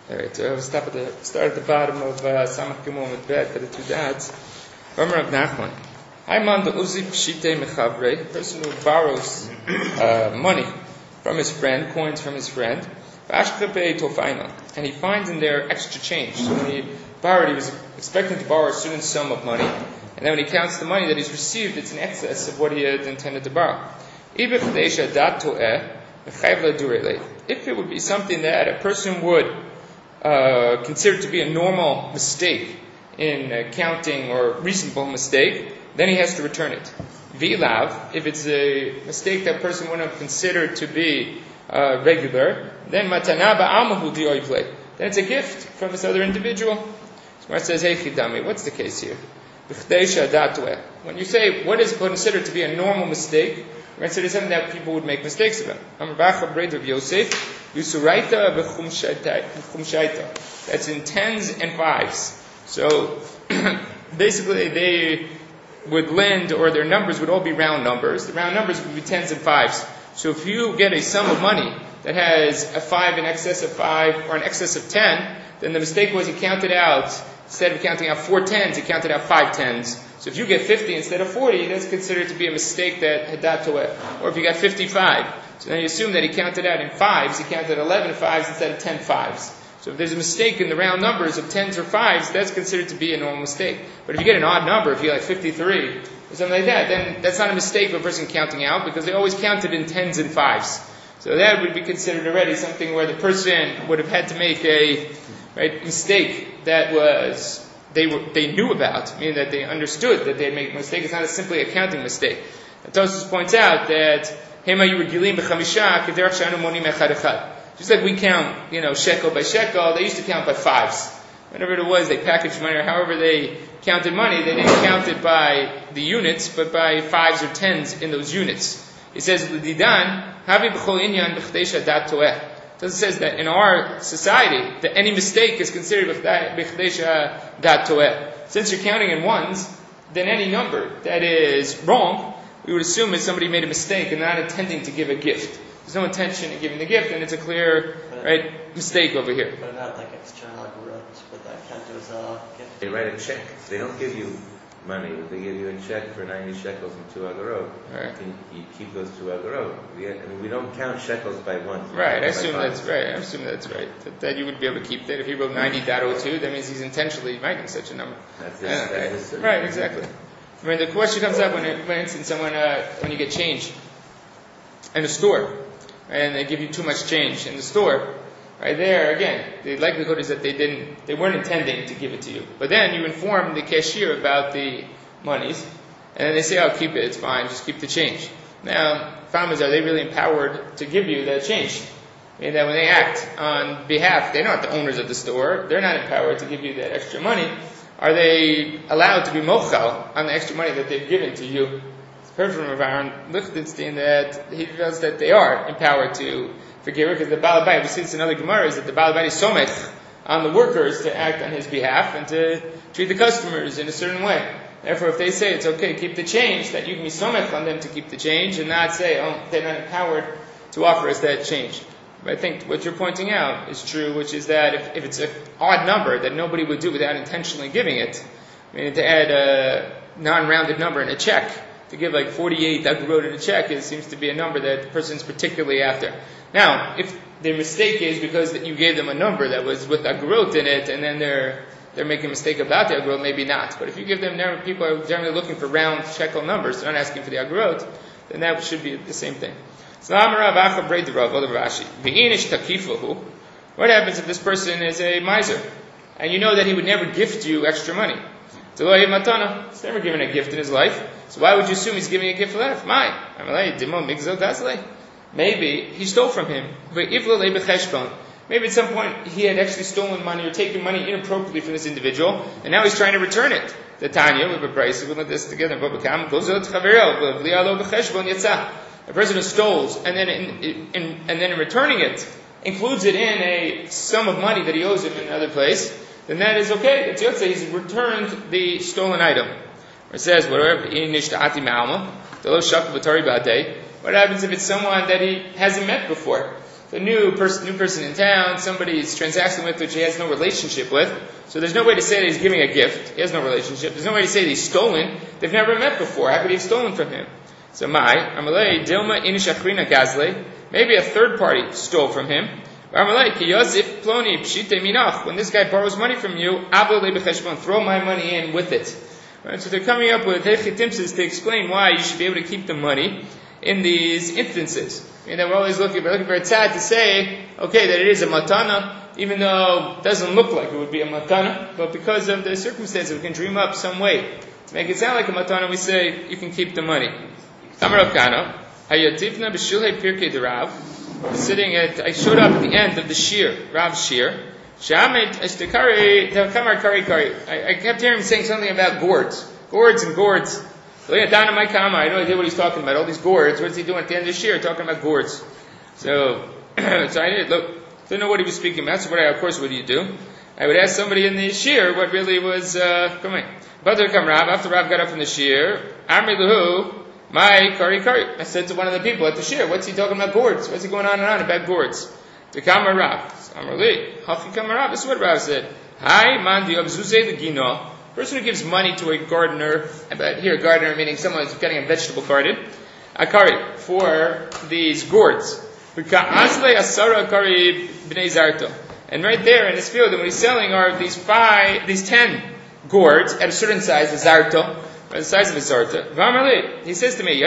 Alright, so we'll start at the bottom of Samach Gimel with Bet for the two dads. Omer Rav Nachman. Haiman the Uzi Pshite Mechavre, a person who borrows money from his friend, coins from his friend, and he finds in there extra change. So when he borrowed, he was expecting to borrow a certain sum of money, and then when he counts the money that he's received, it's in excess of what he had intended to borrow. If it would be something that a person would consider to be a normal mistake in counting or reasonable mistake, then he has to return it. V'ilav, if it's a mistake that person wouldn't have considered to be regular, then matana ba'amahu di'oivle. Then it's a gift from this other individual. So it says, hey chidami, what's the case here? When you say what is considered to be a normal mistake, we're considered something that people would make mistakes about. That's in tens and fives. So basically they would lend, or their numbers would all be round numbers. The round numbers would be tens and fives. So if you get a sum of money that has a 5 in excess of 5 or in excess of 10, then the mistake was he counted out, instead of counting out 4 tens, he counted out 5 tens. So if you get 50 instead of 40, that's considered to be a mistake that hadat toeh. Or if you got 55, so then you assume that he counted out in fives, he counted 11 fives instead of 10 fives. So if there's a mistake in the round numbers of tens or fives, that's considered to be a normal mistake. But if you get an odd number, if you like 53, or something like that, then that's not a mistake of a person counting out, because they always counted in tens and fives. So that would be considered already something where the person would have had to make a mistake that was they knew about, meaning that they understood that they had made a mistake. It's not simply a counting mistake. And Tosfos points out that just like we count, shekel by shekel, they used to count by fives. Whatever it was, they packaged money, or however they counted money, they didn't count it by the units, but by fives or tens in those units. He says, it says that in our society, that any mistake is considered b'chdei dat toeh. Since you're counting in ones, then any number that is wrong, we would assume that somebody made a mistake and not intending to give a gift. There's no intention in giving the gift, and it's a clear mistake over here. But not like external algorithms, but that can't do as a gift. They write a check. They don't give you money. They give you a check for 90 shekels and 2 agarot. Right. And you keep those 2 agarot. We don't count shekels by one. Right, I assume that's right. That you would be able to keep that. If he wrote 90.02, that means he's intentionally writing such a number. That's right, exactly. I mean, the question comes up when you get change in a store, and they give you too much change in the store. Right there, again, the likelihood is that they weren't intending to give it to you. But then you inform the cashier about the monies, and then they say, "Oh, keep it, it's fine, just keep the change." Now, farmers, are they really empowered to give you that change? Meaning that when they act on behalf, they're not the owners of the store, they're not empowered to give you that extra money. Are they allowed to be mochal on the extra money that they've given to you? It's heard from Rav Aaron Lichtenstein that he feels that they are empowered to forgive it, because the Baal Bayit, we see this in other Gemaras, that the Baal Bayit is somech on the workers to act on his behalf and to treat the customers in a certain way. Therefore, if they say it's okay, keep the change, that you can be somech on them to keep the change and not say, oh, they're not empowered to offer us that change. But I think what you're pointing out is true, which is that if it's an odd number that nobody would do without intentionally giving it, meaning to add a non-rounded number in a check, to give like 48 agarot in a check, it seems to be a number that the person's particularly after. Now, if their mistake is because that you gave them a number that was with agarot in it, and then they're making a mistake about the agarot, maybe not. But if you give them, people are generally looking for round shekel numbers, they're not asking for the agarot, then that should be the same thing. What happens if this person is a miser, and you know that he would never gift you extra money? He's never given a gift in his life, so why would you assume he's giving a gift left? Maybe he stole from him. Maybe at some point he had actually stolen money or taken money inappropriately from this individual, and now he's trying to return it. The Tanya, we have a price, we look this together. A person who stoles and then in returning it includes it in a sum of money that he owes him in another place, then that is okay. It's Yotze, he's returned the stolen item. It says, what happens if it's someone that he hasn't met before? the new person in town, somebody's transacting with which he has no relationship with. So there's no way to say that he's giving a gift. He has no relationship. There's no way to say that he's stolen. They've never met before. How could he have stolen from him? So Amalei Dilma Inish Achrina Gazle. Maybe a third party stole from him. Amalei Ki Yosef Ploni Pshite Minach. When this guy borrows money from you, Abel Le Becheshbon, throw my money in with it. Right, so they're coming up with Hechitimsis to explain why you should be able to keep the money in these instances. And then we're always looking for a tzad to say, okay, that it is a matana, even though it doesn't look like it would be a matana, but because of the circumstances, we can dream up some way to make it sound like a matana. We say you can keep the money. Tamar Rav Kana, Hayativna b'shulhei pirkei d'Rav. I showed up at the end of the shir, Rav's shir. I kept hearing him saying something about gourds and gourds. I had no idea what he's talking about. All these gourds. What's he doing at the end of the year? Talking about gourds. So I didn't know what he was speaking about. So of course, what do you do? I would ask somebody in the shir what really was coming. After Rav got up from the shir, my kari. I said to one of the people at the shir, what's he talking about gourds? What's he going on and on about gourds? The Kamar Rav. This is what Rav said. Hi, man, do you have zuzeh the gino? Person who gives money to a gardener, but here gardener meaning someone who's getting a vegetable garden, akari, for these gourds. And right there in this field, and what he's selling are these 10 gourds at a certain size, a zarto, or the size of a zarto. He says to me,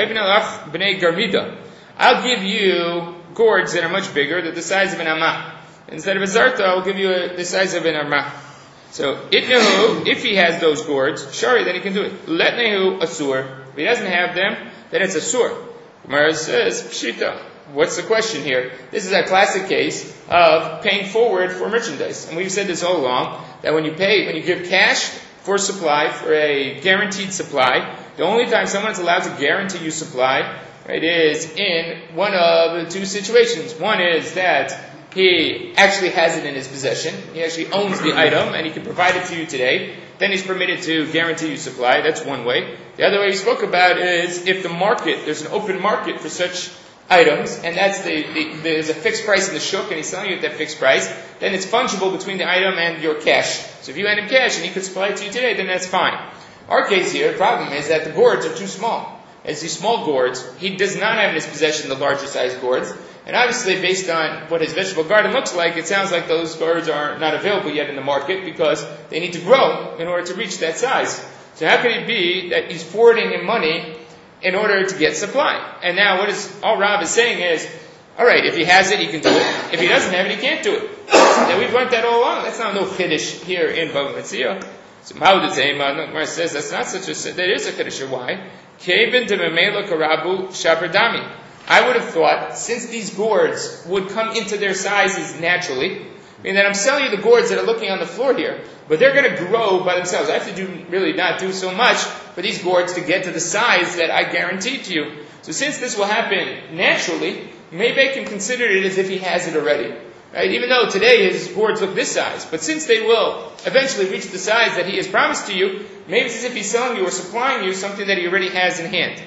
I'll give you gourds that are much bigger, that the size of an amah. Instead of a zarto, I'll give you the size of an amah. So, itnehu, if he has those gourds, shari, then he can do it. Letnehu, asur. If he doesn't have them, then it's asur. Gemara says, pshita. What's the question here? This is a classic case of paying forward for merchandise. And we've said this all along, that when you give cash for supply, for a guaranteed supply, the only time someone's allowed to guarantee you supply, right, is in one of the two situations. One is that he actually has it in his possession. He actually owns the item and he can provide it to you today. Then he's permitted to guarantee you supply. That's one way. The other way we spoke about is if there's an open market for such items, and there's a fixed price in the shuk and he's selling you at that fixed price, then it's fungible between the item and your cash. So if you hand him cash and he could supply it to you today, then that's fine. Our case here, the problem is that the gourds are too small. As these small gourds, he does not have in his possession the larger size gourds. And obviously, based on what his vegetable garden looks like, it sounds like those gourds are not available yet in the market because they need to grow in order to reach that size. So how could it be that he's forwarding him money in order to get supply? And now all Rav is saying is, alright, if he has it, he can do it. If he doesn't have it, he can't do it. And we've learned that all along. That's not no chiddush here in Bava Metzia. So Gemara says that's not such a, that is a chiddush. Why? Kevin de memela karabu shabardami. I would have thought, since these gourds would come into their sizes naturally, I mean that I'm selling you the gourds that are looking on the floor here, but they're going to grow by themselves. I have to not do so much for these gourds to get to the size that I guaranteed to you. So since this will happen naturally, maybe I can consider it as if he has it already. Right? Even though today his gourds look this size, but since they will eventually reach the size that he has promised to you, maybe it's as if he's selling you or supplying you something that he already has in hand.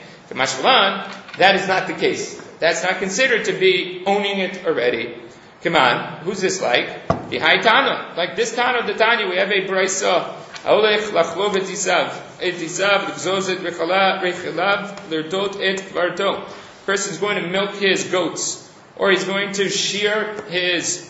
That is not the case. That's not considered to be owning it already. Come on, who's this like? The high Tana. Like this Tana of the Tanya, we have a Braisa. Aolech lachlo v'tisav. Etisav l'gzozet rechilav l'erdot et kvarto. Person's going to milk his goats, or he's going to shear his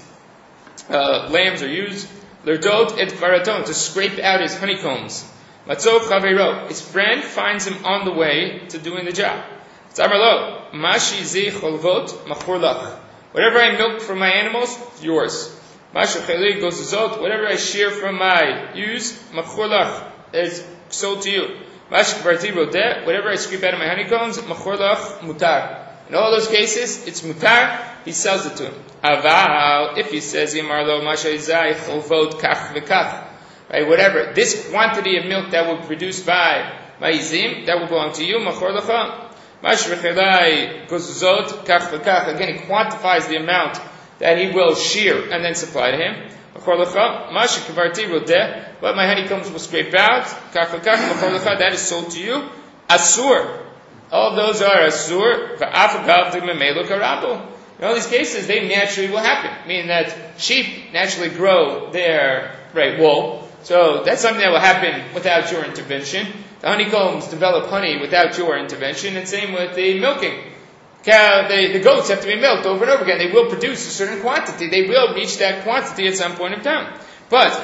lambs or ewes. L'erdot et kvarto, to scrape out his honeycombs. Matzov chaveiro. His friend finds him on the way to doing the job. Tzarmalo, mashi zi cholvot machur lach. Whatever I milk from my animals, it's yours. Mashi cheli gozuzot. Whatever I shear from my ewes, machur lach, is sold to you. Mashi kvarti rodeh. Whatever I scrape out of my honeycombs, machur lach mutar. In all those cases, it's mutar. He sells it to him. Aval, if he says yimarlo mashi zai cholvot kach v'kach. Right, whatever. This quantity of milk that will be produced by izim, that will belong to you, machor lecha. Again, he quantifies the amount that he will shear and then supply to him. What my honeycombs will scrape out, that is sold to you. Asur. All those are asur. In all these cases, they naturally will happen, meaning that sheep naturally grow their wool. So that's something that will happen without your intervention. The honeycombs develop honey without your intervention, and same with the milking. The goats have to be milked over and over again. They will produce a certain quantity. They will reach that quantity at some point in time. But,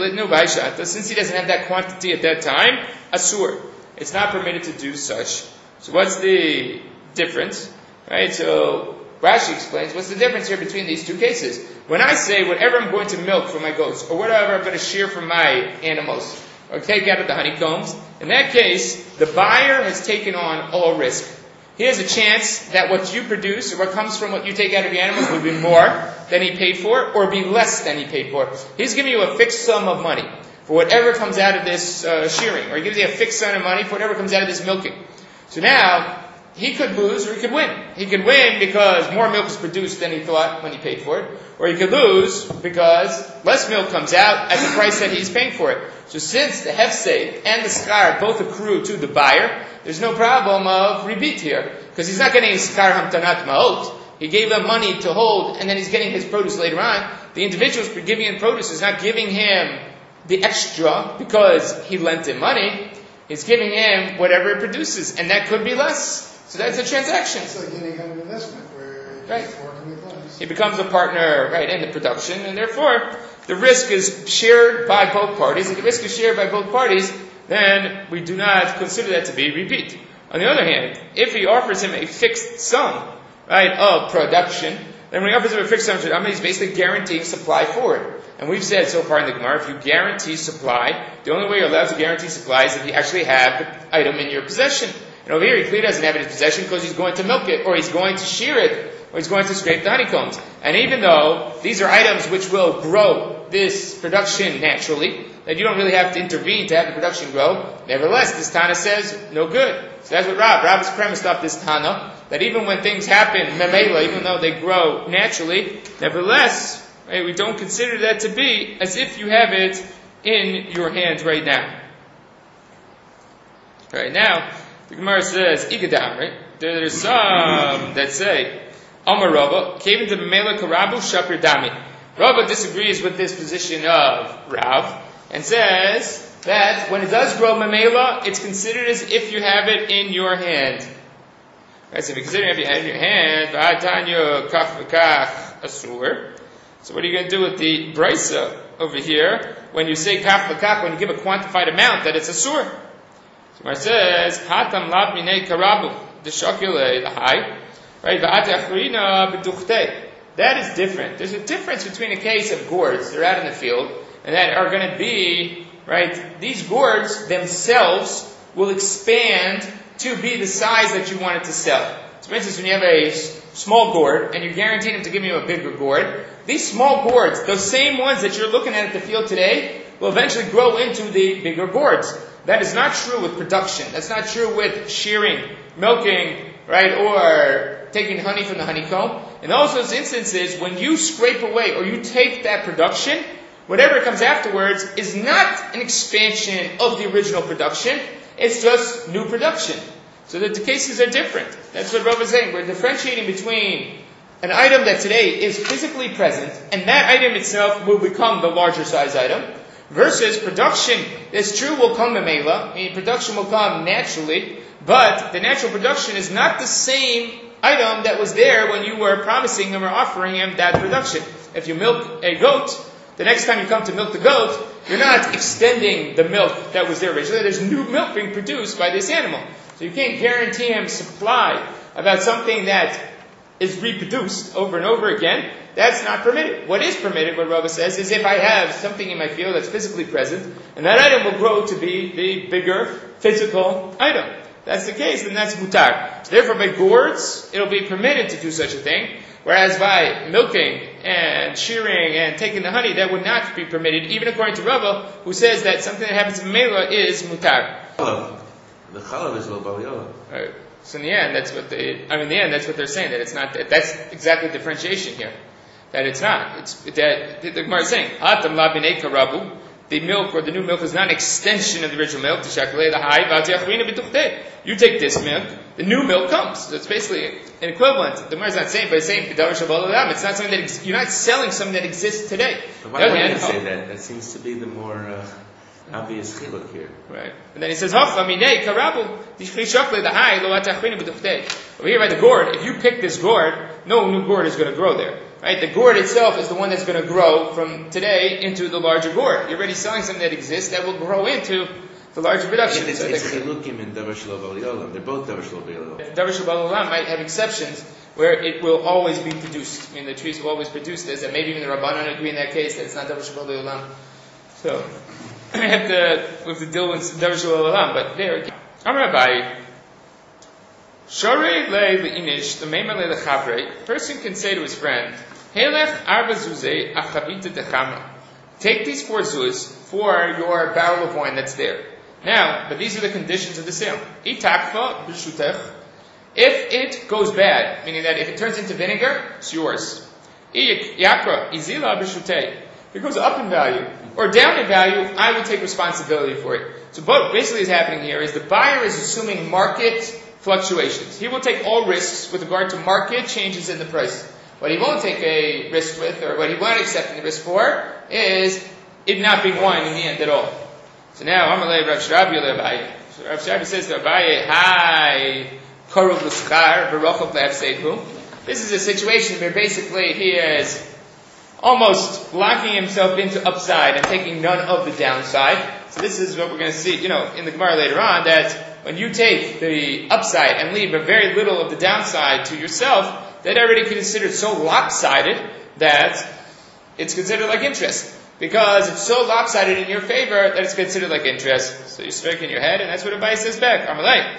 since he doesn't have that quantity at that time, asur. It's not permitted to do such. So what's the difference? Right? So Rashi explains, what's the difference here between these two cases? When I say whatever I'm going to milk for my goats, or whatever I'm going to shear for my animals, or take out of the honeycombs, in that case, the buyer has taken on all risk. He has a chance that what you produce, or what comes from what you take out of your animals, will be more than he paid for, or be less than he paid for. He's giving you a fixed sum of money for whatever comes out of this shearing, or he gives you a fixed sum of money for whatever comes out of this milking. So now, he could lose or he could win. He could win because more milk is produced than he thought when he paid for it, or he could lose because less milk comes out at the price that he's paying for it. So since the hefsed and the skar both accrue to the buyer, there's no problem of ribit here, because he's not getting skar hamtanat ma'ot. He gave him money to hold, and then he's getting his produce later on. The individual who's giving him produce is not giving him the extra because he lent him money. He's giving him whatever it produces, and that could be less. So that's a transaction. It's like any kind of investment where it's working with less. He becomes a partner, in the production, and therefore the risk is shared by both parties. If the risk is shared by both parties, then we do not consider that to be repeat. On the other hand, if he offers him a fixed sum, of production, then when he offers him a fixed sum, he's basically guaranteeing supply for it. And we've said so far in the Gemara, if you guarantee supply, the only way you're allowed to guarantee supply is if you actually have the item in your possession. And over here, he clearly doesn't have it in his possession because he's going to milk it, or he's going to shear it, or he's going to scrape the honeycombs. And even though these are items which will grow this production naturally, that you don't really have to intervene to have the production grow, nevertheless, this Tana says, no good. So that's what Rav has premised up this Tana, that even when things happen, memela, even though they grow naturally, nevertheless, we don't consider that to be as if you have it in your hands right now. Right now, the Gemara says, Igadam, right? There's some that say, Amar Rabba, came into Memela Karabu Shapir Dami. Rabba disagrees with this position of Rav, and says that when it does grow Memela, it's considered as if you have it in your hand. Right, so if you consider it in your hand, V'atanya kach v'kach asur. So what are you going to do with the brisa over here when you say kach v'kach, when you give a quantified amount that it's asur? So it says, Hatam lav minei karabu, d'shakile l'hai, right, v'atachrina b'duchte. That is different. There's a difference between a case of gourds, they're out in the field, and that are going to be, these gourds themselves will expand to be the size that you want it to sell. So for instance, when you have a small gourd, and you're guaranteed them to give you a bigger gourd, these small gourds, those same ones that you're looking at the field today, will eventually grow into the bigger gourds. That is not true with production. That's not true with shearing, milking, or taking honey from the honeycomb. In all those instances, when you scrape away or you take that production, whatever comes afterwards is not an expansion of the original production, it's just new production. So that the cases are different. That's what Rav is saying. We're differentiating between an item that today is physically present, and that item itself will become the larger size item, versus production, it's true, will come memela, meaning production will come naturally, but the natural production is not the same item that was there when you were promising him or offering him that production. If you milk a goat, the next time you come to milk the goat, you're not extending the milk that was there originally. There's new milk being produced by this animal. So you can't guarantee him supply about something that is reproduced over and over again. That's not permitted. What is permitted, what Rava says, is if I have something in my field that's physically present, and that item will grow to be the bigger physical item. That's the case, then that's mutar. So therefore, by gourds, it'll be permitted to do such a thing, whereas by milking and shearing and taking the honey, that would not be permitted, even according to Rava, who says that something that happens in Memela is mutar. The chalav is lo baliola. Right. So in the end, that's what they're saying, that it's not, that's exactly the differentiation here. That it's not. It's that the Gemara is saying, Hatam la b'nei karabu, the milk or the new milk is not an extension of the original milk. You take this milk, the new milk comes. So it's basically an equivalent. The Gemara is not saying, but it's saying it's not something that you're not selling something that exists today. But why would you say that? That seems to be the more obvious chiluk here. Right. And then he says, over here by the gourd, if you pick this gourd, no new gourd is going to grow there. Right? The gourd itself is the one that's going to grow from today into the larger gourd. You're already selling something that exists that will grow into the larger production. It's chilukim in davar shel olam. They're both davar shel olam. Davar shel olam might have exceptions where it will always be produced. I mean, the trees will always produce this, and maybe even the Rabbanan agree in that case that it's not davar shel olam. So we have to deal with davar shel olam. But there, Amar Abaye. Shorei le leinish the meimah le lechavrei. Person can say to his friend, Helech arba zuzei achavita dechamra. Take these 4 zuz for your barrel of wine that's there. Now, but these are the conditions of the sale. Itakfa b'shutech. If it goes bad, meaning that if it turns into vinegar, it's yours. Yakra izila b'shutei. If it goes up in value or down in value, I will take responsibility for it. So what basically is happening here is the buyer is assuming market fluctuations. He will take all risks with regard to market changes in the price. What he won't take a risk with, or what he won't accept the risk for, is it not being wine in the end at all. So now, Amalei Rav Shrabi Abaye. So Rav Shrabi says to Abaye, Hi, Korov L'Schar, Baruch L'Hafseidhu. This is a situation where basically he is almost locking himself into upside and taking none of the downside. So this is what we're going to see, in the Gemara later on, that when you take the upside and leave a very little of the downside to yourself, that already considered so lopsided that it's considered like interest. Because it's so lopsided in your favor that it's considered like interest. So you strike in your head, and that's what Abaye says back. Amalei.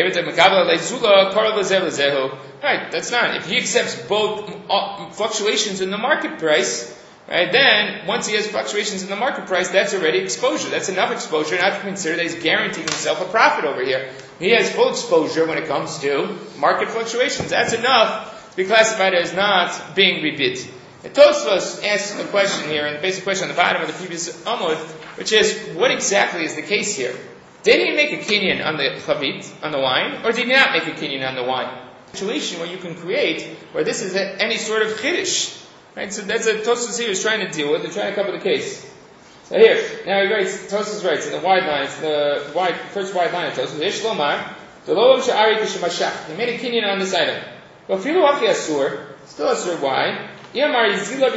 Right, that's not. If he accepts both fluctuations in the market price, right, then once he has fluctuations in the market price, that's already exposure. That's enough exposure not to consider that he's guaranteeing himself a profit over here. He has full exposure when it comes to market fluctuations. That's enough to be classified as not being rebid. And Tosfos asks a question here, and the basic question on the bottom of the previous Amud, which is, what exactly is the case here? Did he make a kinyan on the chavit, on the wine, or did he not make a kinyan on the wine? A situation where you can create, where this is any sort of chiddush. Right? So that's what Tosfos here is trying to deal with. They're trying to cover the case. So here, now he writes, Tosfos writes in the wide lines, first wide line of Tosfos, Yesh lomar, the lo'am she'ari k'shemashach. He made a kinyan on this item. But filu achi asur, still asur, why? So despite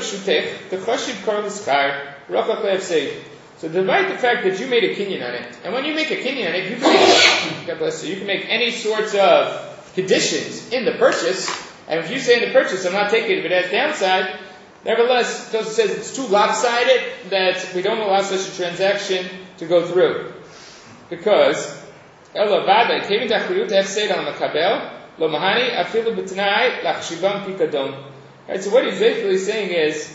the fact that you made a kinyan on it, and when you make a kinyan on it, you can make, God bless you, you can make any sorts of conditions in the purchase, and if you say in the purchase, I'm not taking it if it has downside, nevertheless, Tosfos says it's too lopsided that we don't allow such a transaction to go through. Because, Ela vada, came into Achriyut to have said on the Makabel, Lo mahani, afilu b'tnai, lachshibam pikadon. Right, so what he's basically saying is,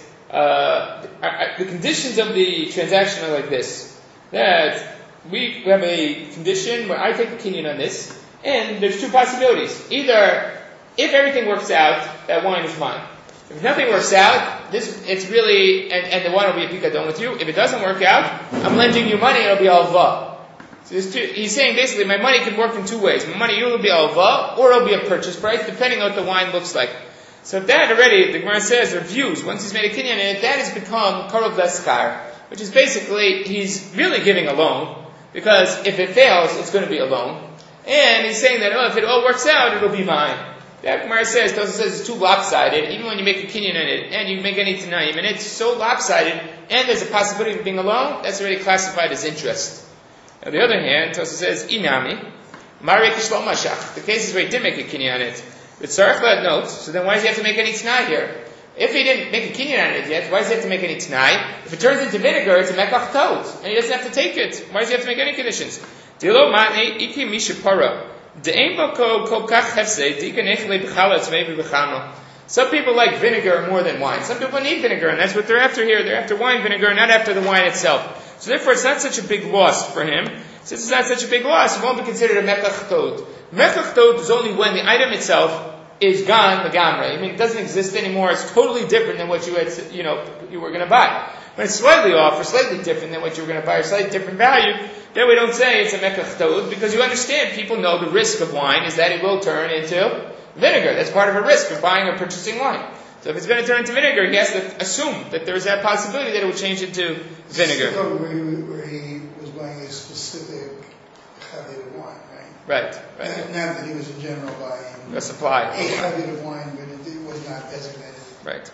the conditions of the transaction are like this. That we have a condition where I take a kinyan on this, and there's 2 possibilities. Either, if everything works out, that wine is mine. If nothing works out, it's really, and the wine will be a pikadon with you. If it doesn't work out, I'm lending you money, it'll be alva. So he's saying basically, my money can work in 2 ways. My money either will be alva, or it'll be a purchase price, depending on what the wine looks like. So if that already, the Gemara says, reviews, once he's made a kinyan in it, that has become korov l'schar, which is basically, he's really giving a loan, because if it fails, it's going to be a loan. And he's saying that, if it all works out, it'll be mine. That Gemara says, Tosfos says it's too lopsided, even when you make a kinyan in it, and you make any tanaim, and it's so lopsided, and there's a possibility of being a loan, that's already classified as interest. On the other hand, Tosfos says, inami, mari kishlo mashach, the cases where he did make a kinyan on it, with Tzarech notes, so then why does he have to make any t'nai here? If he didn't make a kinyan on it yet, why does he have to make any t'nai? If it turns into vinegar, it's a mekach tot, and he doesn't have to take it. Why does he have to make any conditions? Dilo matne iki mishapara. De'ein boko kol kach hefsei, dikanechle b'chalatz maybe b'chano. Some people like vinegar more than wine. Some people need vinegar, and that's what they're after here. They're after wine vinegar, not after the wine itself. So therefore, it's not such a big loss for him. Since it's not such a big loss, it won't be considered a mekach tot. Mekach tot is only when the item itself is gone, legamre. I mean, it doesn't exist anymore. It's totally different than what you had, you were going to buy. When it's slightly off or slightly different than what you were going to buy or slightly different value, then we don't say it's a mekach ta'ud, because you understand people know the risk of wine is that it will turn into vinegar. That's part of a risk of buying or purchasing wine. So if it's going to turn into vinegar, he has to assume that there is that possibility that it will change into vinegar. Where he was buying a specific chavit of wine, right? Right. Not that he was in general buying A supply. a chavit of wine, but it was not designated. Right.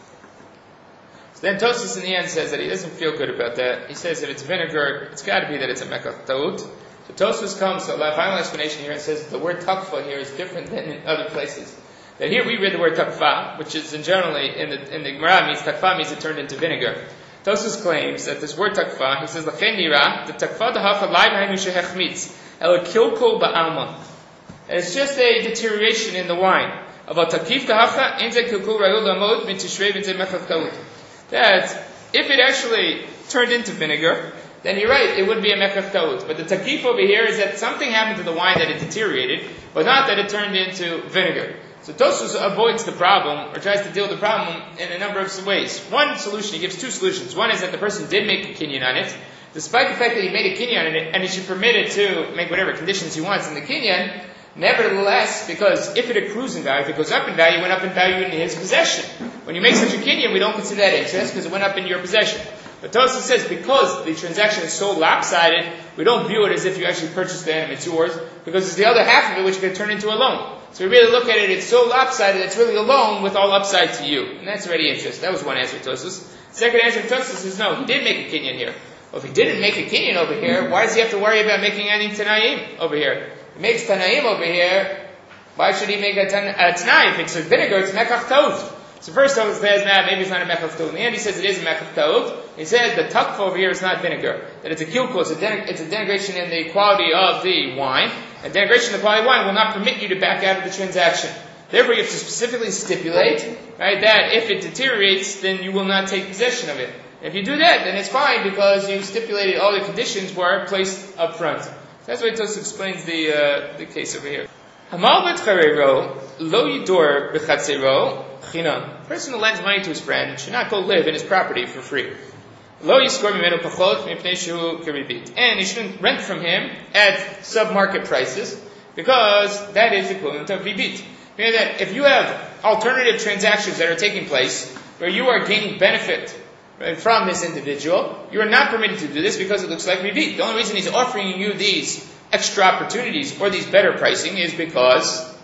So then Tosfos in the end says that he doesn't feel good about that. He says if it's vinegar, it's got to be that it's a mekach ta'ut. So Tosfos comes to a final explanation here and says the word takfa here is different than in other places. That here we read the word takfa, which is generally in the Gemara means takfa means it turned into vinegar. Tosfos claims that this word takfa, he says l'chen nira, the takfa dahacha lai b'hainu shehechmitz el kilkul ba'alma. And it's just a deterioration in the wine. Aval takif dahacha inze kilkul rayul lamod mitishrei v'inze mechach ta'ut. That if it actually turned into vinegar, then you're right, it would be a mekach ta'ut. But the takif over here is that something happened to the wine that it deteriorated, but not that it turned into vinegar. So Tosfos avoids the problem, or tries to deal with the problem in a number of ways. One solution, he gives two solutions. One is that the person did make a kinyan on it, despite the fact that he made a kinyan on it, and he should permit it to make whatever conditions he wants in the kinyan. Nevertheless, because if it accrues in value, if it goes up in value, it went up in value in his possession. When you make such a kinyan, we don't consider that interest because it went up in your possession. But Tosfos says because the transaction is so lopsided, we don't view it as if you actually purchased the item, it's yours, because it's the other half of it which can turn into a loan. So we really look at it, it's so lopsided, it's really a loan with all upside to you. And that's already interest. That was one answer of Tosfos. Second answer of Tosfos is no, he did make a kinyan here. Well, if he didn't make a kinyan over here, why does he have to worry about making any Tanaim over here? He makes Tanaim over here, why should he make a Tanai? If it's a vinegar, it's mekach ta'ut. So first Tosfos says, maybe it's not a mekach ta'ut. In the end he says it is a mekach ta'ut. He says the takfa over here is not vinegar. That it's a kilkul, it's a denigration in the quality of the wine. And denigration in the quality of wine will not permit you to back out of the transaction. Therefore you have to specifically stipulate, right, that if it deteriorates, then you will not take possession of it. And if you do that, then it's fine because you stipulated all the conditions were placed up front. That's why Tosfos explains the case over here. Hamal b'tcharero lo yidor b'chatzero chinam. Person who lends money to his friend should not go live in his property for free. Lo yiskor mimenu pachot mipnei shehu keribit. And he shouldn't rent from him at sub-market prices because that is equivalent of ribit. Meaning that if you have alternative transactions that are taking place where you are gaining benefit from this individual, you are not permitted to do this because it looks like ribit. The only reason he's offering you these extra opportunities or these better pricing is because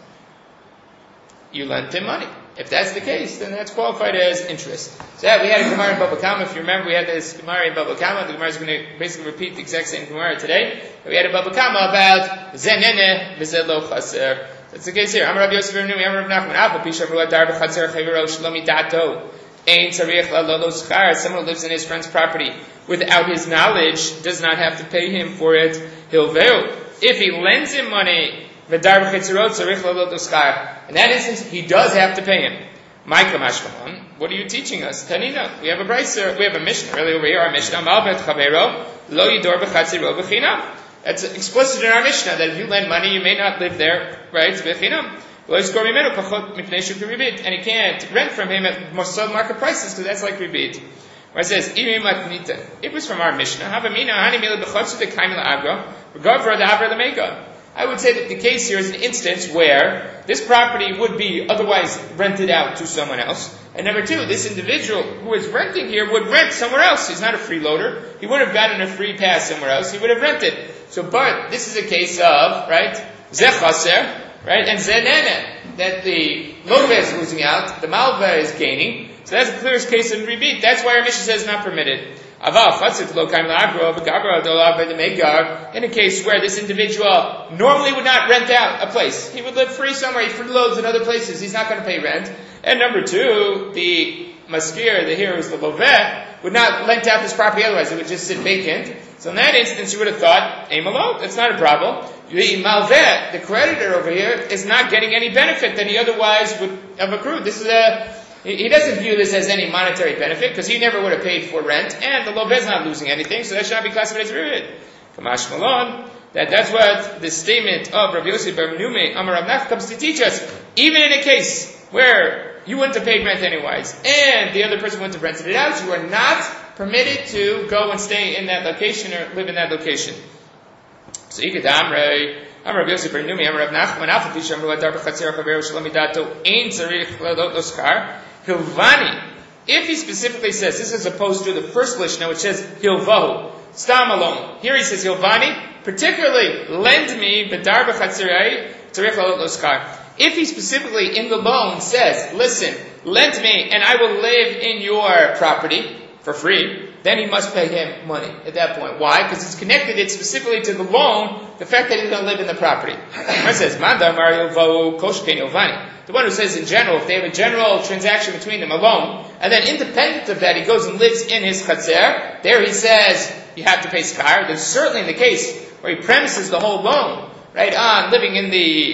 you lent him money. If that's the case, then that's qualified as interest. So we had a Gemara in Baba Kama. If you remember, we had this Gemara in Baba Kama. The Gemara is going to basically repeat the exact same Gemara today. We had a Baba Kama about Zenene V'Zelo Chaser. That's the case here. Amar Rabbi Yosef Rabbi Amar Rabbi Nachman Afa Pisha V'Lo Dar B'Chaser Chaviro Shlomi Dato Ein Tzarich La'Lo Schar. Someone who lives in his friend's property without his knowledge does not have to pay him for it. Hilveu. If he lends him money, in that instance, he does have to pay him. What are you teaching us? Tanina, we have a brayser, we have a Mishnah, really over here, our Mishnah, that's explicit in our Mishnah, that if you lend money, you may not live there, right? And he can't rent from him at more sub-market prices, because that's like ribit. Where it says, it was from our Mishnah, I would say that the case here is an instance where this property would be otherwise rented out to someone else. And number two, this individual who is renting here would rent somewhere else. He's not a freeloader. He wouldn't have gotten a free pass somewhere else. He would have rented. So, but this is a case of, right, zechaser, right, and zenene, that the loaver is losing out, the malva is gaining. So that's the clearest case of ribit. That's why our Mishnah says not permitted. In a case where this individual normally would not rent out a place, he would live free somewhere, he freeloads in other places, he's not going to pay rent. And number two, the maskir, the here who's the loveh, would not rent out this property otherwise, it would just sit vacant. So in that instance, you would have thought, Amalo, that's not a problem. The malveh, the creditor over here, is not getting any benefit that he otherwise would have accrued. He doesn't view this as any monetary benefit because he never would have paid for rent, and the loveh is not losing anything, so that should not be classified as ribit. Kamash Malon, that's what the statement of Rabbi Yosef Bar Menume Amar Rav Nachman comes to teach us. Even in a case where you wouldn't have paid rent anyways, and the other person wouldn't have rented it out, you are not permitted to go and stay in that location or live in that location. So Ikad Amrei, Amar Rabbi Yosef Bar Numi, Amar Rav Nachman, Alf Pi Shamru Adar B'Chatzer Chaveru Shalom Midato Ein Tzarich L'Lot Lo Schar Hilvani. If he specifically says, this is opposed to the first Lishna, which says Hilvahu, Stam alone. Here he says Hilvani, particularly lend me B'Dar B'Chatzerei Tzarich L'Lot Lo Schar. If he specifically in the loan says, listen, lend me and I will live in your property for free, then he must pay him money at that point. Why? Because it's connected it specifically to the loan, the fact that he's going to live in the property. It says, the one who says in general, if they have a general transaction between them, a loan, and then independent of that, he goes and lives in his chatzer, there he says, you have to pay skar. There's certainly in the case where he premises the whole loan, right, on living in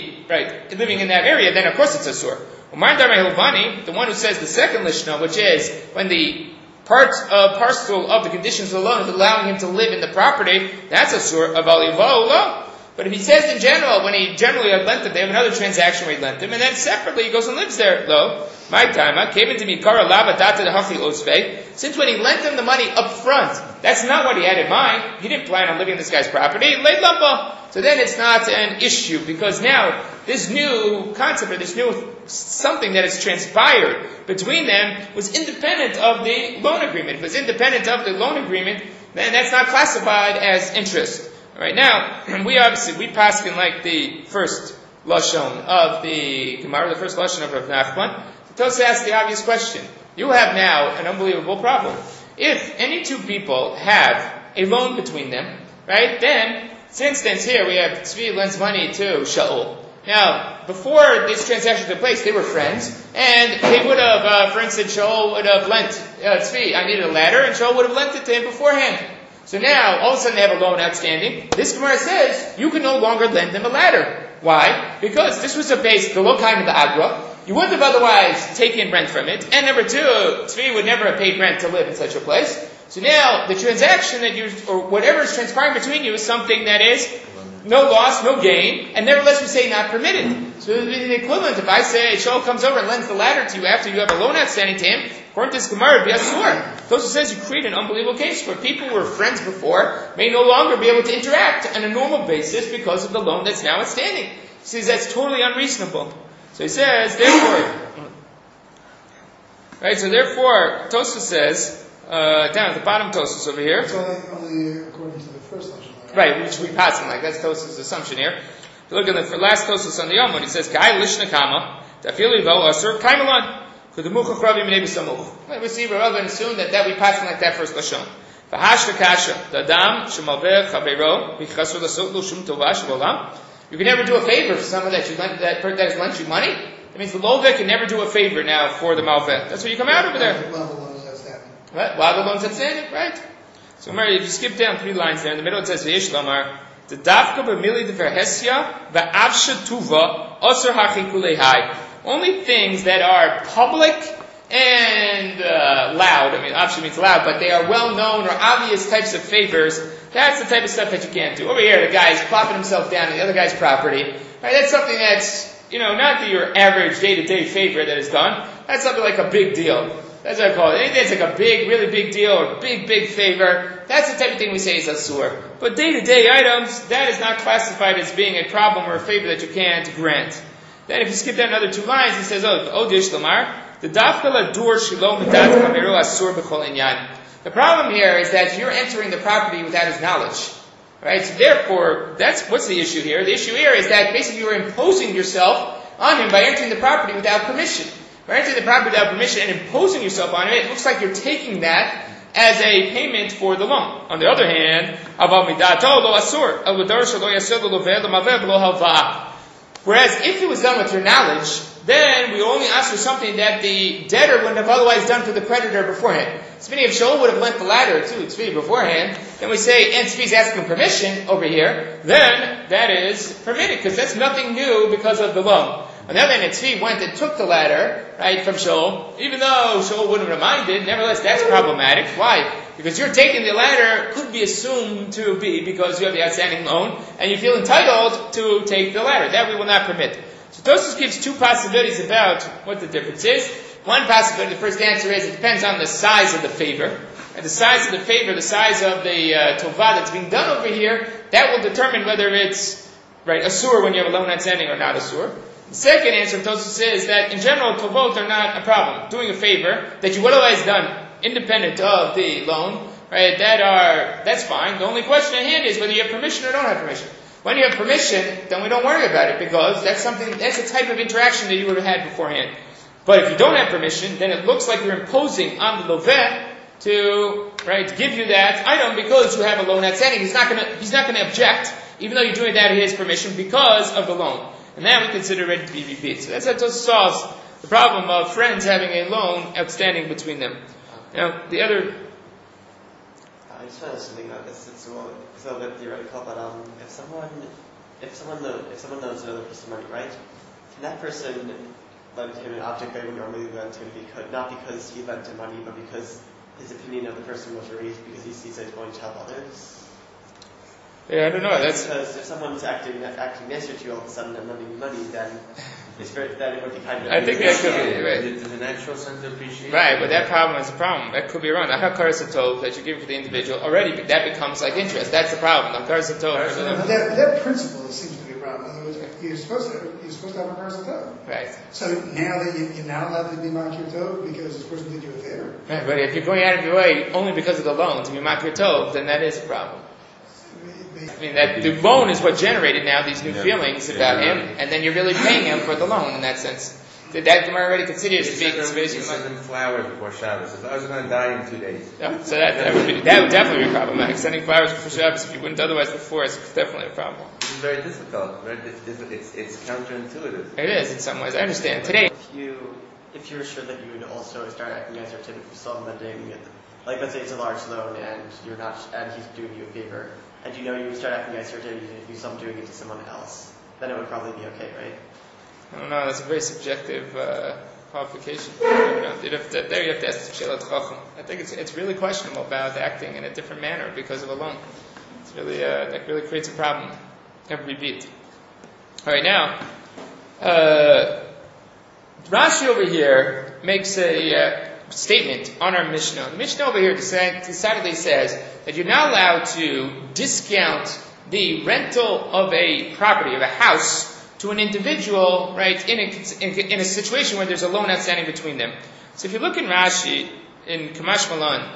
that area, then of course it's asur. The one who says the second lishna, which is when the parcel of the conditions of the loan is allowing him to live in the property, that's asur of alivo. But if he says in general, when he generally had lent him, they have another transaction where he lent him, and then separately he goes and lives there, though. My time, came into me, since when he lent him the money up front, that's not what he had in mind. He didn't plan on living in this guy's property. So then it's not an issue, because now this new concept, or this new something that has transpired between them was independent of the loan agreement. If it was independent of the loan agreement, then that's not classified as interest. Right now, we pass in like the first lashon of the Gemara, the first lashon of Rav Nachman. Tosfos asks the obvious question. You have now an unbelievable problem. If any two people have a loan between them, right, then, for instance, here we have Tzvi lends money to Shaul. Now, before this transaction took place, they were friends, and they would have, for instance, Shaul would have lent Tzvi, I needed a ladder, and Shaul would have lent it to him beforehand. So now, all of a sudden they have a loan outstanding. This Gemara says, you can no longer lend them a ladder. Why? Because this was the lokaim of the agra. You wouldn't have otherwise taken rent from it. And number two, Tzvi would never have paid rent to live in such a place. So now, the transaction that or whatever is transpiring between you is something that is no loss, no gain, and nevertheless we say not permitted. So the equivalent, if I say Shaul comes over and lends the ladder to you after you have a loan outstanding to him, according to this Gemara, it'd be asur. Tosfos says you create an unbelievable case where people who were friends before may no longer be able to interact on a normal basis because of the loan that's now outstanding. He says that's totally unreasonable. So he says, therefore, Tosfos says, down at the bottom Tosfos over here. It's only according to the first lashon. Right, which we pass in, like that's Tosfos' assumption here. If you look at the last Tosfos on the Yom, when he says, Kai lishna kama, tafili vo asur kaimalon. We see Rav and assume that we pass like that first lashon. You can never do a favor for someone that has lent you money. That means the Loveh can never do a favor now for the Malveh. That's what you come out over there. While the loan is outstanding. Right? While the loan's outstanding, right? So Mary, if you skip down 3 lines there, in the middle it says V'yesh Lamar, the Dafka b'mili d'verhesya v'avsha tuva osir hachikulehai. Only things that are public and loud. I mean, avsha means loud, but they are well-known or obvious types of favors. That's the type of stuff that you can't do. Over here, the guy's plopping himself down on the other guy's property. Right? That's something that's, not your average day-to-day favor that is done. That's something like a big deal. That's what I call it. Anything that's like a big, really big deal or big favor, that's the type of thing we say is asur. But day-to-day items, that is not classified as being a problem or a favor that you can't grant. Then if you skip down another 2 lines, he says, Odish Lamar, the dafka ladur shilo midat kameru asur b'chol inyan. The problem here is that you're entering the property without his knowledge. Right? So therefore, what's the issue here? The issue here is that basically you're imposing yourself on him by entering the property without permission. By entering the property without permission and imposing yourself on him, it looks like you're taking that as a payment for the loan. On the other hand, whereas if it was done with your knowledge, then we only ask for something that the debtor wouldn't have otherwise done for the creditor beforehand. So if Shaul would have lent the ladder to Tzvi beforehand, then we say, and Tzvi's asking permission over here, then that is permitted, because that's nothing new because of the loan. On the other hand, Tzvi went and took the ladder, right, from Shaul, even though Shaul wouldn't have minded, nevertheless that's problematic. Why? Because you're taking the ladder, could be assumed to be because you have the outstanding loan, and you feel entitled to take the ladder. That we will not permit. So Tosfos gives 2 possibilities about what the difference is. One possibility, the first answer is, it depends on the size of the favor. and the size of the favor, the size of the tovah that's being done over here, that will determine whether it's asur when you have a loan outstanding or not asur. The second answer of Tosfos is that in general, tovot are not a problem. Doing a favor that you would otherwise done independent of the loan, right? That's fine. The only question at hand is whether you have permission or don't have permission. When you have permission, then we don't worry about it because that's a type of interaction that you would have had beforehand. But if you don't have permission, then it looks like you're imposing on the loveh to give you that item because you have a loan outstanding. He's not gonna object, even though you're doing that at his permission because of the loan. And that we consider it to be repeat. So that's how Tosfos solves the problem of friends having a loan outstanding between them. Now, the other... I just want to think about this. It's a little bit theoretical, but if someone loans another person money, right? Can that person lend him an object they would normally lend to him not because he lent him money, but because his opinion of the person was raised because he sees it going to help others? Yeah, I don't know. Because if someone's acting nicer to you all of a sudden and lending you money, then it would be kind of... I think that could be, right. There's a natural sense of appreciation. Right, but that problem is a problem. That could be wrong. The Hakar Satov that you're giving for the individual, already that becomes like interest. That's the problem. The Hakar Satov... But that principle seems to be a problem. In other words, you're supposed to have a Hakar Satov. Right. So now that you're not allowed to be Makir Tov because this person did you a favor. Right, but if you're going out of your way only because of the loan to be Makir Tov, then that is a problem. I mean, that the loan is what generated now these new feelings about him, and then you're really paying him for the loan in that sense. That Gemara already considers to be consideration. You send them flowers before Shabbos. If I was going to die in 2 days. Yeah, so that would definitely be problematic. Sending flowers before Shabbos if you wouldn't otherwise before is definitely a problem. It's very difficult. It's counterintuitive. It is in some ways. I understand. Today, if you were sure that you would also start acting as if you saw lending, like let's say it's a large loan and he's doing you a favor. And you would start acting as if you saw him doing it to someone else, then it would probably be okay, right? I don't know, that's a very subjective qualification. There you have to ask the Shelat Chacham. I think it's really questionable about acting in a different manner because of a loan. It's really, that really creates a problem every beat. Alright, now, Rashi over here makes a statement on our Mishnah. The Mishnah over here decidedly says that you're not allowed to discount the rental of a property, of a house, to an individual, right, in a situation where there's a loan outstanding between them. So if you look in Rashi, in Kamash Malan,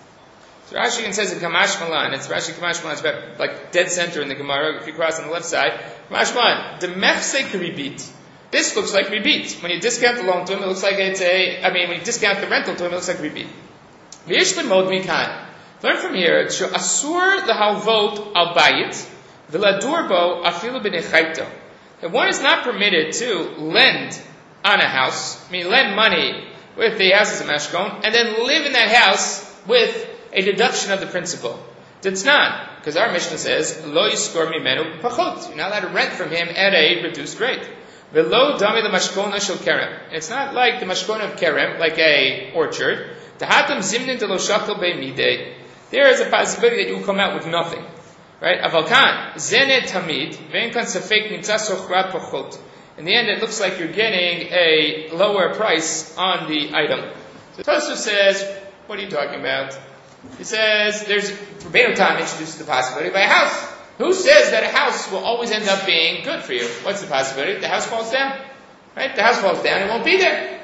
so Rashi even says in Kamash Malan, it's Rashi Kamash Malan, it's about like dead center in the Gemara, if you cross on the left side, Kamash Malan, the mefsek ribit. This looks like ribit. When you discount the loan to him, it looks like when you discount the rental to him, it looks like ribit. V'yesh lemod mikan. Learn from here, asur lehalvot al bayit, v'ladur bo afilu b'nechayto. That one is not permitted to lend on a house, lend money with the house as a mashkon, and then live in that house with a deduction of the principal. That's not, because our Mishnah says, lo yiskor mimenu pachot. You're not allowed to rent from him at a reduced rate. V'lo dami the mashkona shel kerem. It's not like the mashkona of kerem, like a orchard. Tahatam zimnin de lo shakel be'midei. There is a possibility that you will come out with nothing. Right? Avalkan, zene tamid, ve'enkan safek nimtza sochrat pachot. In the end, it looks like you're getting a lower price on the item. So Tosfos says, what are you talking about? He says, Rabbeinu Tam introduces the possibility of a house. Who says that a house will always end up being good for you? What's the possibility? The house falls down. Right? The house falls down, it won't be there.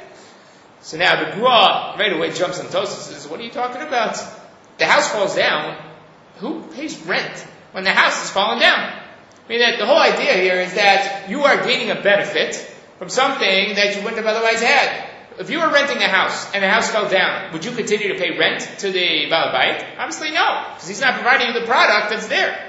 So now the Gra right away jumps on Tosfos and says, what are you talking about? The house falls down. Who pays rent when the house is falling down? That the whole idea here is that you are gaining a benefit from something that you wouldn't have otherwise had. If you were renting a house and the house fell down, would you continue to pay rent to the Baal Bayit? Obviously no, because he's not providing you the product that's there.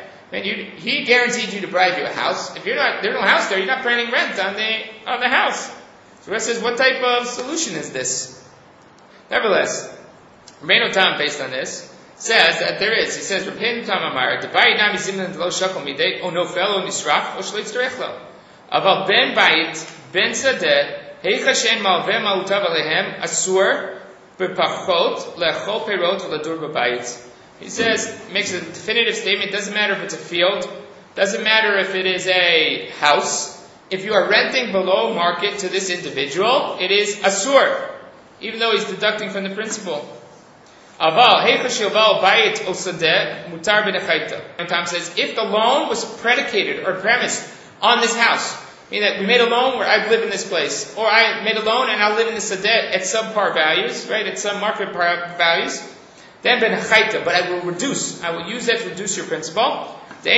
He guaranteed you to provide you a house. If there's no house there, you're not paying rent on the house. So Rashi says, what type of solution is this? Nevertheless, Rabbeinu Tam, based on this, says that there is. He says, Rabbeinu Tam Amar, Debayit nami zimnan lo shakel midei, o nofel o nisraf, o shleitz derechlo. Aval ben bayit, ben sadeh, heicha shen malveh malutav alehem, asur, bepachot, lechol perot, ladur b'bayit. He says, makes a definitive statement, doesn't matter if it's a field, doesn't matter if it is a house. If you are renting below market to this individual, it is asur, even though he's deducting from the principal. Tom says, if the loan was predicated or premised on this house, meaning that we made a loan where I live in this place, or I made a loan and I'll live in the sadeh at subpar values, right, at some market values, then ben chaita, but I will use that to reduce your principal.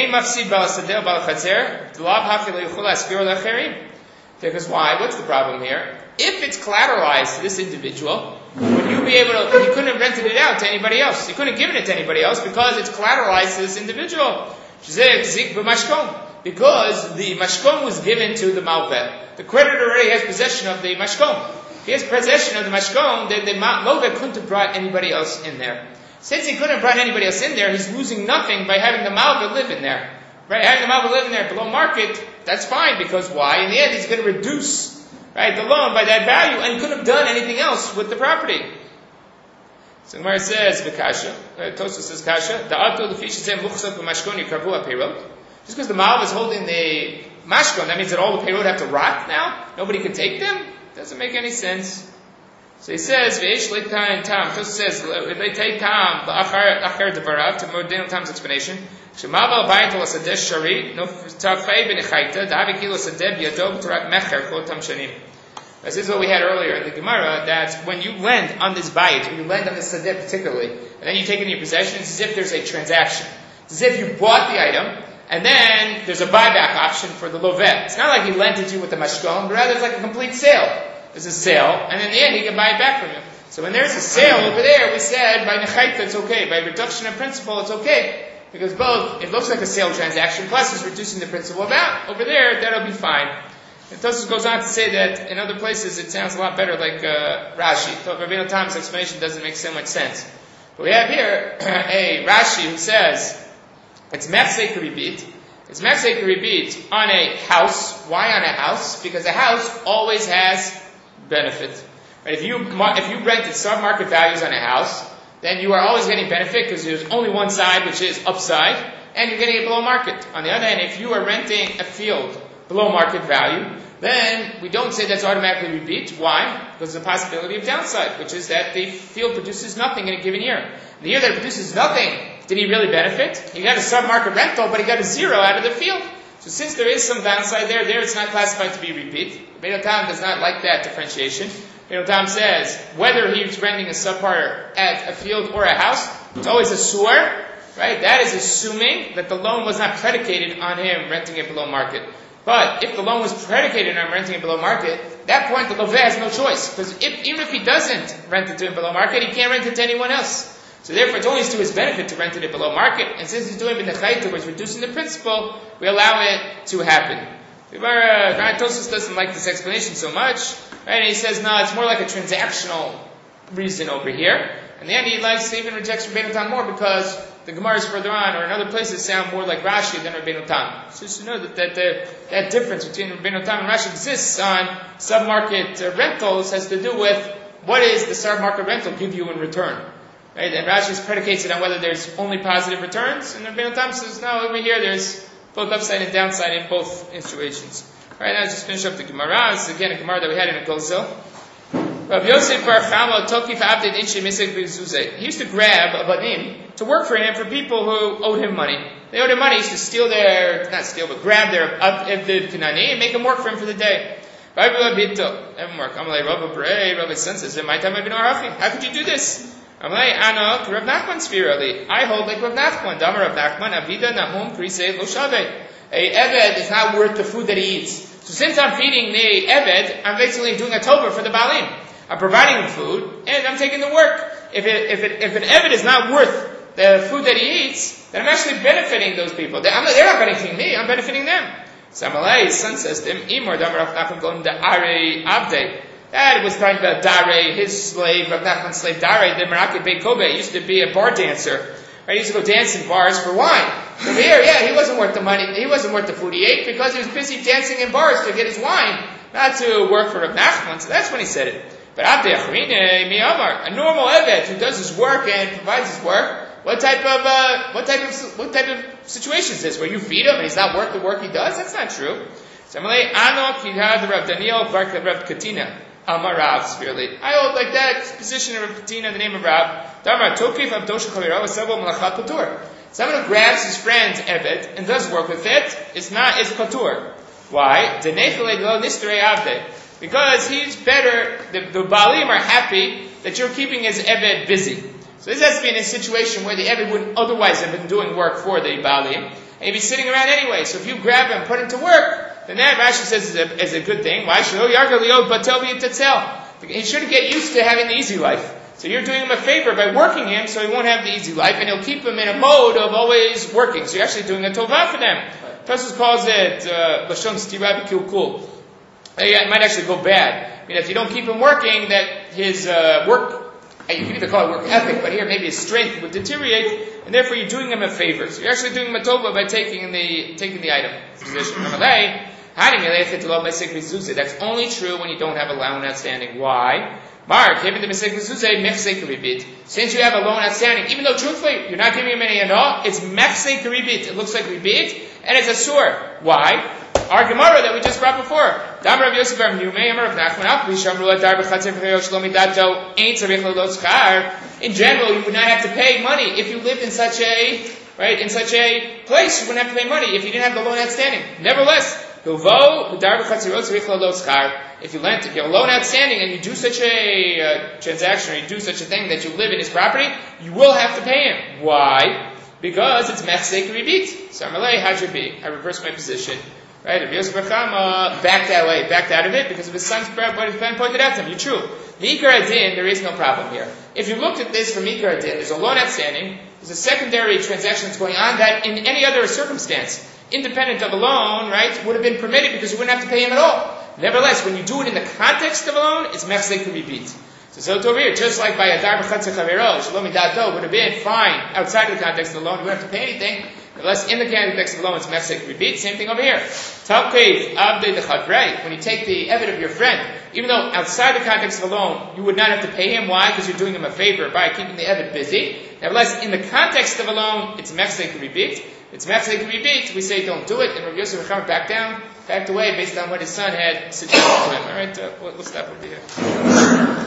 Because why? What's the problem here? If it's collateralized to this individual, would you be able to, he couldn't have rented it out to anybody else. He couldn't have given it to anybody else because it's collateralized to this individual. Because the mashkom was given to the malveh. The creditor already has possession of the mashkom. If he has possession of the mashkom, then the malveh couldn't have brought anybody else in there. Since he couldn't have brought anybody else in there, he's losing nothing by having the malveh live in there. Right? Having the malveh live in there below market, that's fine, because why? In the end, he's going to reduce, right, the loan by that value, and he couldn't have done anything else with the property. So Gemara says, V'kasha, Tosfos says kasha, da'ato l'fi shezeh muchsav b'mashkon yikavu ha'peirot. Just because the malveh is holding the mashkon, that means that all the peirot have to rot now? Nobody can take them? Doesn't make any sense. So he says, V'esh le'tain tam. Tosfos says, le'tain tam, l'achar devarav, to Mordenu Tam's explanation. Shemaval bayit l'sadeh shari, no tafei b'nechaita, da'avi ki l'sadeh b'yado b'torat mecher chol tam shanim. This is what we had earlier in the Gemara, that when you lend on this bayit, or you lend on this sadeh particularly, and then you take it in your possession, it's as if there's a transaction. It's as if you bought the item, and then there's a buyback option for the loveh. It's not like he lent it to you with the mashkom, but rather it's like a complete sale. There's a sale, and in the end he can buy it back from you. So when there's a sale over there, we said by nechaita it's okay, by reduction of principal it's okay, because both, it looks like a sale transaction, plus it's reducing the principal amount. Over there, that'll be fine. And Tosfos goes on to say that in other places it sounds a lot better like Rashi. Rabbeinu Tam's explanation doesn't make so much sense. But we have here a Rashi who says, it's mefsek ribit. It's mefsek ribit on a house. Why on a house? Because a house always has benefit. Right? If you rented sub-market values on a house, then you are always getting benefit because there's only one side, which is upside, and you're getting it below market. On the other hand, if you are renting a field below market value, then we don't say that's automatically rebate. Why? Because there's a possibility of downside, which is that the field produces nothing in a given year. The year that it produces nothing, did he really benefit? He got a sub-market rental, but he got a zero out of the field. So since there is some downside there it's not classified to be repeat. Rabbeinu Tam does not like that differentiation. Rabbeinu Tam says, whether he's renting a subpar at a field or a house, it's always a sur, right? That is assuming that the loan was not predicated on him renting it below market. But if the loan was predicated on renting it below market, at that point the loveh has no choice. Because even if he doesn't rent it to him below market, he can't rent it to anyone else. So therefore it's only to his benefit to rent it below market. And since he's doing it in the chayta, where he's reducing the principal, we allow it to happen. Tosfos doesn't like this explanation so much. Right? And he says, no, it's more like a transactional reason over here. And then he even rejects Rabbeinu Tam more because the Gemaras further on, or in other places, sound more like Rashi than Rabbeinu Tam. So just to know that difference between Rabbeinu Tam and Rashi exists on sub-market rentals has to do with what is the sub-market rental give you in return. Right? And Rashi predicates it on whether there's only positive returns, and Rabbeinu Tam says, no, over here there's both upside and downside in both situations. Alright, now let's just finish up the Gemara. This is again a Gemara that we had in a Golzel. Rav Yosef Bar Chama Tokif Abdin Inshi Misek B'Zuzeh. He used to grab a banim to work for him for people who owed him money. They owed him money. He used to grab their Abdid Kanani and make him work for him for the day. Have him work. I'm like, Rabbi's son says, how could you do this? I'm like, Rav Nachman Svirali. I hold like Rav Nachman. Damar Rav Nachman, Avida Nahum Krisei Lo Shaveh. A Eved is not worth the food that he eats. So since I'm feeding the Eved, I'm basically doing a tova for the Balim. I'm providing him food, and I'm taking the work. If an Eved is not worth the food that he eats, then I'm actually benefiting those people. They're not benefiting me, I'm benefiting them. Samalei, his son says to him, Imor Damar Rav Nachman going to Are Abde. That was talking about Dare, his slave, Rav Nachman's slave Dare, the Meraki Beit Kobe, used to be a bar dancer. Right? He used to go dance in bars for wine. So here, he wasn't worth the money, he wasn't worth the food he ate because he was busy dancing in bars to get his wine, not to work for Rav Nachman. So that's when he said it. But Abde Achrine Miyamar, a normal Eved who does his work and provides his work, what type of situation is this? Where you feed him and he's not worth the work he does? That's not true. Samalei Ano Kihad Rav Daniel Bar Rav Katina. Amar Rav, severely. I hold like that position of Rav, the name of Rav. Damar Tokif Abdosh Chaviro Asabo Malachat Patur. Someone who grabs his friend's evet and does work with it, it's patur. Why? Because he's better, the Baalim are happy that you're keeping his evet busy. So this has to be in a situation where the evet wouldn't otherwise have been doing work for the Baalim, and he'd be sitting around anyway. So if you grab him and put him to work, then that Rashi says is a good thing. Why? He shouldn't get used to having the easy life. So you're doing him a favor by working him so he won't have the easy life, and he'll keep him in a mode of always working. So you're actually doing a tovah for them. Tosfos calls it Lashon Stira B'Kilkul. It might actually go bad. I mean, if you don't keep him working, that his work, you can either call it work ethic, but here maybe his strength would deteriorate, and therefore you're doing him a favor. So you're actually doing him a tovah by taking the item position. That's only true when you don't have a loan outstanding. Why? Mark, since you have a loan outstanding, even though truthfully you're not giving him any anah, it's mechsek ribit. It looks like ribit, and it's a sur. Why? Our Gemara that we just brought before. In general, you would not have to pay money if you lived in such a place. You wouldn't have to pay money if you didn't have the loan outstanding. Nevertheless, if you have a loan outstanding and you do such a transaction or you do such a thing that you live in his property, you will have to pay him. Why? Because it's mechsek ribit. Sarmalei hajabi. I reverse my position. Right? Rabbi Yosef Bachama backed out of it because of his son's prayer, what his friend pointed out to him. You're true. Mikar Adin, there is no problem here. If you looked at this from Mikar Adin, there's a loan outstanding, there's a secondary transaction that's going on that in any other circumstance, independent of a loan, right, would have been permitted because you wouldn't have to pay him at all. Nevertheless, when you do it in the context of a loan, it's mechsek ribit. So over here, just like by Adar B'Chatzer Chavero, Shlomi Dato would have been fine outside of the context of the loan, you wouldn't have to pay anything. Unless in the context of the loan, it's mechsek ribit. Same thing over here. Talkev Abdei Dechavrei. When you take the evid of your friend, even though outside the context of the loan, you would not have to pay him. Why? Because you're doing him a favor by keeping the evid busy. Nevertheless, in the context of a loan, it's mechsek ribit. It's mechsek ribit. We say don't do it, and Rabbi Yosef backed away based on what his son had suggested to him. All right, we'll stop over here.